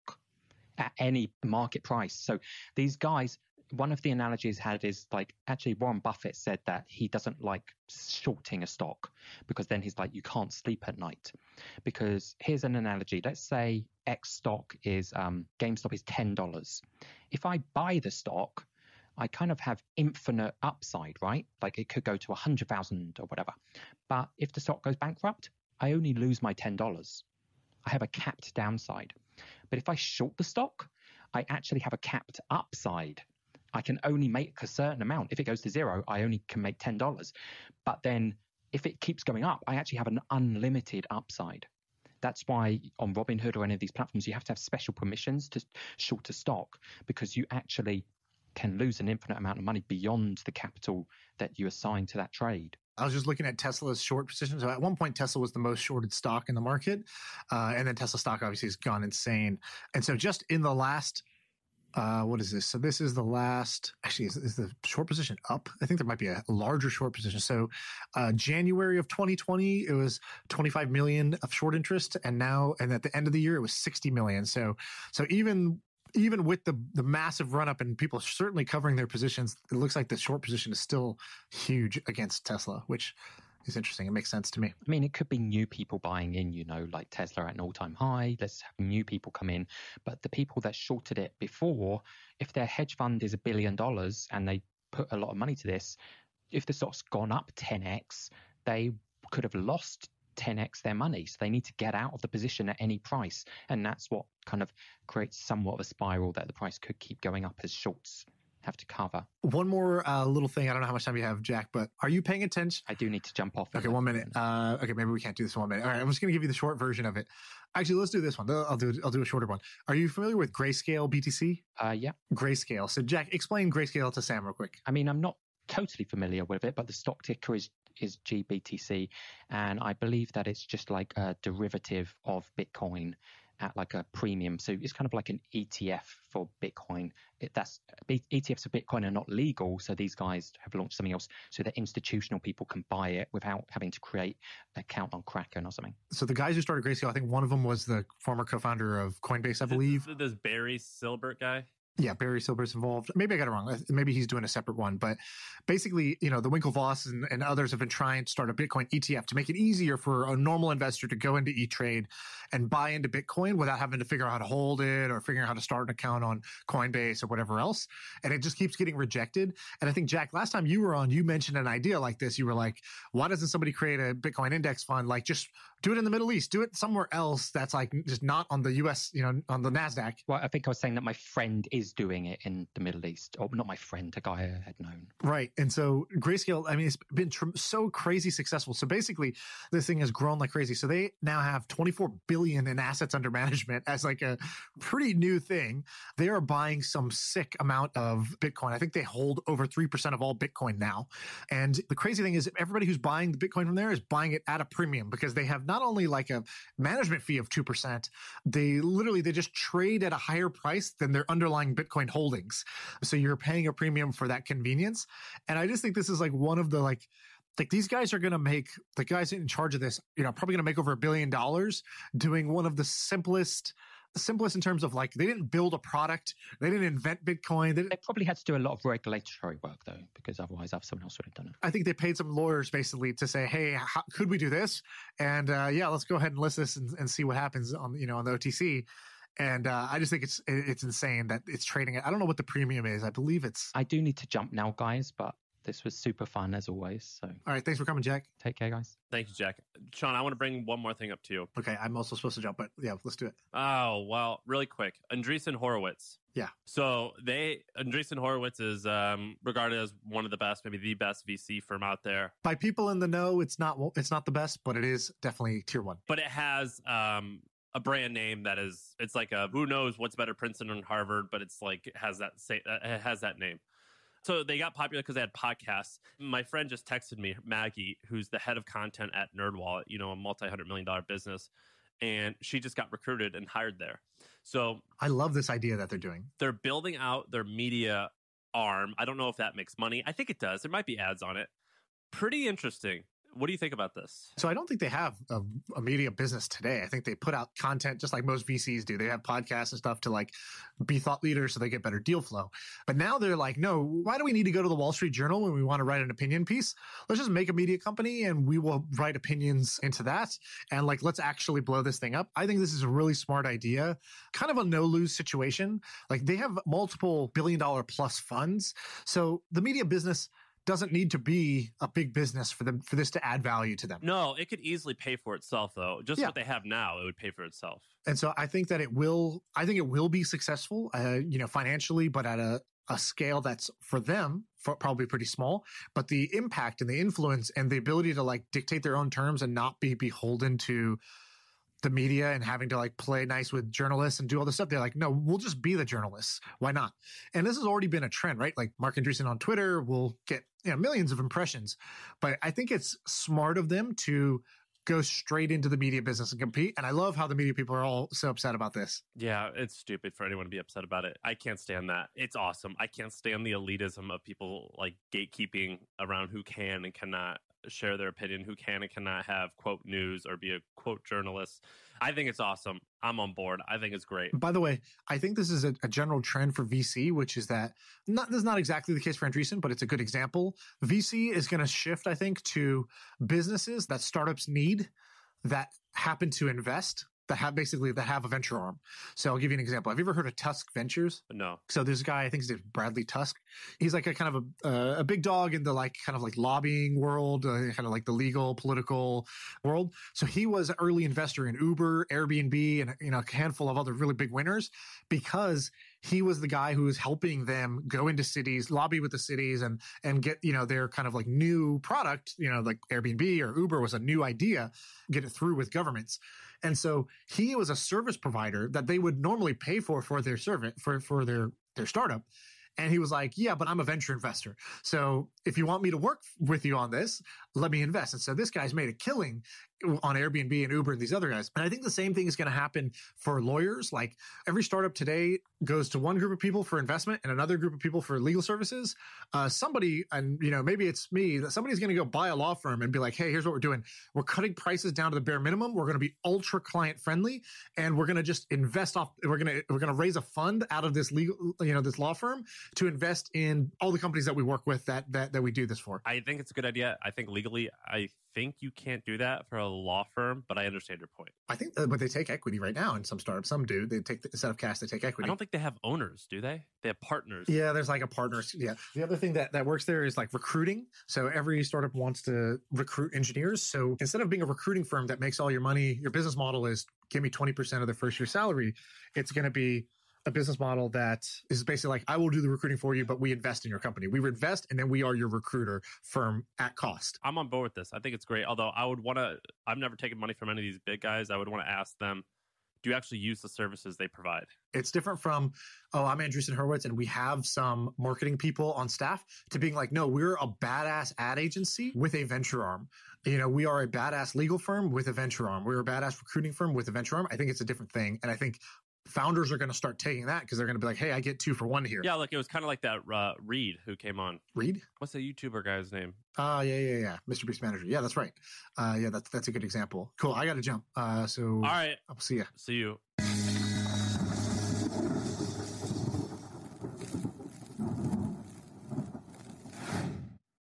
at any market price. So these guys, one of the analogies had is like, actually Warren Buffett said that he doesn't like shorting a stock because then he's like, you can't sleep at night. Because here's an analogy. Let's say X stock is, um, GameStop is ten dollars. If I buy the stock, I kind of have infinite upside, right? Like it could go to one hundred thousand or whatever. But if the stock goes bankrupt, I only lose my ten dollars. I have a capped downside. But if I short the stock, I actually have a capped upside. I can only make a certain amount. If it goes to zero, I only can make ten dollars. But then if it keeps going up, I actually have an unlimited upside. That's why on Robinhood or any of these platforms, you have to have special permissions to short a stock because you actually can lose an infinite amount of money beyond the capital that you assign to that trade. I was just looking at Tesla's short position. So at one point, Tesla was the most shorted stock in the market. Uh, and then Tesla stock obviously has gone insane. And so just in the last Uh, what is this? So this is the last, actually, is, is the short position up? I think there might be a larger short position. So uh, January of twenty twenty, it was twenty-five million of short interest. And now, and at the end of the year, it was sixty million. So, so even, even with the, the massive run up and people certainly covering their positions, it looks like the short position is still huge against Tesla, which is interesting. It makes sense to me. I mean, it could be new people buying in, you know, like Tesla at an all-time high. Let's have new people come in. But the people that shorted it before, if their hedge fund is a billion dollars and they put a lot of money to this, if the stock's gone up ten X, they could have lost ten X their money. So they need to get out of the position at any price. And that's what kind of creates somewhat of a spiral that the price could keep going up as shorts have to cover. One more uh, little thing. I don't know how much time you have, Jack, but are you paying attention? I do need to jump off. Okay, one minute. Uh, okay, maybe we can't do this in one minute. All right, I'm just going to give you the short version of it. Actually, let's do this one. I'll do I'll do a shorter one. Are you familiar with Grayscale B T C? Uh, yeah. Grayscale. So, Jack, explain Grayscale to Sam real quick. I mean, I'm not totally familiar with it, but the stock ticker is is G B T C, and I believe that it's just like a derivative of Bitcoin at like a premium. So it's kind of like an E T F for Bitcoin. It, that's E T Fs for Bitcoin are not legal. So these guys have launched something else so that institutional people can buy it without having to create an account on Kraken or something. So the guys who started Grayscale, I think one of them was the former co-founder of Coinbase, I believe. This, this Barry Silbert guy. Yeah, Barry Silber's involved. Maybe I got it wrong. Maybe he's doing a separate one. But basically, you know, the Winklevoss and, and others have been trying to start a Bitcoin E T F to make it easier for a normal investor to go into E-Trade and buy into Bitcoin without having to figure out how to hold it or figuring out how to start an account on Coinbase or whatever else. And it just keeps getting rejected. And I think, Jack, last time you were on, you mentioned an idea like this. You were like, why doesn't somebody create a Bitcoin index fund? Like, just do it in the Middle East. Do it somewhere else that's like just not on the U S, you know, on the NASDAQ. Well, I think I was saying that my friend is doing it in the Middle East. Or not my friend, a guy I had known. Right. And so Grayscale, I mean, it's been tr- so crazy successful. So basically, this thing has grown like crazy. So they now have twenty-four billion in assets under management as like a pretty new thing. They are buying some sick amount of Bitcoin. I think they hold over three percent of all Bitcoin now. And the crazy thing is everybody who's buying the Bitcoin from there is buying it at a premium because they have not only like a management fee of two percent, they literally, they just trade at a higher price than their underlying Bitcoin holdings. So you're paying a premium for that convenience. And I just think this is like one of the like, like these guys are going to make, the guys in charge of this, you know, probably going to make over a billion dollars doing one of the simplest, simplest in terms of like, they didn't build a product. They didn't invent Bitcoin. They, they probably had to do a lot of regulatory work though, because otherwise someone else would have done it. I think they paid some lawyers basically to say, hey, how, could we do this? And uh, yeah, let's go ahead and list this and, and see what happens on, you know, on the O T C. And uh, I just think it's it's insane that it's trading it. I don't know what the premium is. I believe it's... I do need to jump now, guys, but this was super fun as always. So, all right. Thanks for coming, Jack. Take care, guys. Thank you, Jack. Sean, I want to bring one more thing up to you. Okay. I'm also supposed to jump, but yeah, let's do it. Oh, well, really quick. Andreessen Horowitz. Yeah. So they, Andreessen Horowitz is um, regarded as one of the best, maybe the best V C firm out there. By people in the know, it's not it's not the best, but it is definitely tier one. But it has... Um, a brand name that is, it's like a, who knows what's better, Princeton or Harvard, but it's like, it has that say, it has that name. So they got popular because they had podcasts. My friend just texted me, Maggie, who's the head of content at NerdWallet, you know, a multi-hundred million dollar business. And she just got recruited and hired there. So I love this idea that they're doing. They're building out their media arm. I don't know if that makes money. I think it does. There might be ads on it. Pretty interesting. What do you think about this? So I don't think they have a, a media business today. I think they put out content just like most V Cs do. They have podcasts and stuff to like be thought leaders so they get better deal flow. But now they're like, no, why do we need to go to the Wall Street Journal when we want to write an opinion piece? Let's just make a media company and we will write opinions into that. And like, let's actually blow this thing up. I think this is a really smart idea, kind of a no-lose situation. Like they have multiple billion dollar plus funds. So the media business doesn't need to be a big business for them for this to add value to them. No, it could easily pay for itself though. Just yeah. what they have now, it would pay for itself. And so I think that it will, I think it will be successful, uh, you know, financially, but at a, a scale that's for them for probably pretty small, but the impact and the influence and the ability to like dictate their own terms and not be beholden to the media and having to like play nice with journalists and do all this stuff. They're like, no, we'll just be the journalists. Why not? And this has already been a trend, right? Like Marc Andreessen on Twitter will get, you know, millions of impressions, but I think it's smart of them to go straight into the media business and compete. And I love how the media people are all so upset about this. Yeah, it's stupid for anyone to be upset about it. I can't stand that. It's awesome. I can't stand the elitism of people like gatekeeping around who can and cannot share their opinion, who can and cannot have quote news or be a quote journalist. I think it's awesome. I'm on board. I think it's great. By the way, I think this is a, a general trend for V C, which is that not, this is not exactly the case for Andreessen, but it's a good example. V C is going to shift, I think, to businesses that startups need that happen to invest, that have basically that have a venture arm. So I'll give you an example. Have you ever heard of Tusk Ventures? No. So there's a guy, I think his name's Bradley Tusk. He's like a kind of a uh, a big dog in the like kind of like lobbying world, uh, kind of like the legal political world. So he was an early investor in Uber, Airbnb, and you know a handful of other really big winners because he was the guy who was helping them go into cities, lobby with the cities, and and get you know their kind of like new product, you know like Airbnb or Uber was a new idea, get it through with governments. And so he was a service provider that they would normally pay for for their servant for for their their startup. And he was like, yeah, but I'm a venture investor. So if you want me to work with you on this, let me invest. And so this guy's made a killing on Airbnb and Uber and these other guys. And I think the same thing is going to happen for lawyers. Like every startup today goes to one group of people for investment and another group of people for legal services. Uh, somebody, and you know, maybe it's me, that somebody's going to go buy a law firm and be like, hey, here's what we're doing. We're cutting prices down to the bare minimum. We're going to be ultra client friendly, and we're going to just invest off. We're going to we're going to raise a fund out of this legal, you know, this law firm to invest in all the companies that we work with that that that we do this for. I think it's a good idea. I think legally, I think you can't do that for a law firm, but I understand your point. I think, that, but they take equity right now in some startups. Some do. They take the, instead of cash, they take equity. I don't think they have owners, do they? They have partners. Yeah, there's like a partners. Yeah. The other thing that, that works there is like recruiting. So every startup wants to recruit engineers. So instead of being a recruiting firm that makes all your money, your business model is give me twenty percent of the first year salary. It's going to be a business model that is basically like, I will do the recruiting for you, but we invest in your company. We invest and then we are your recruiter firm at cost. I'm on board with this. I think it's great. Although I would want to, I've never taken money from any of these big guys. I would want to ask them, do you actually use the services they provide? It's different from, oh, I'm Andreessen Horowitz and we have some marketing people on staff, to being like, no, we're a badass ad agency with a venture arm. You know, we are a badass legal firm with a venture arm. We're a badass recruiting firm with a venture arm. I think it's a different thing. And I think founders are going to start taking that because they're going to be like, hey, I get two for one here. Yeah, like it was kind of like that uh, Reed who came on. Reed? What's the YouTuber guy's name? Uh, yeah, yeah, yeah. Mister Beast Manager. Yeah, that's right. Uh, yeah, that's that's a good example. Cool. I got to jump. Uh, so all right. I'll see you. See you.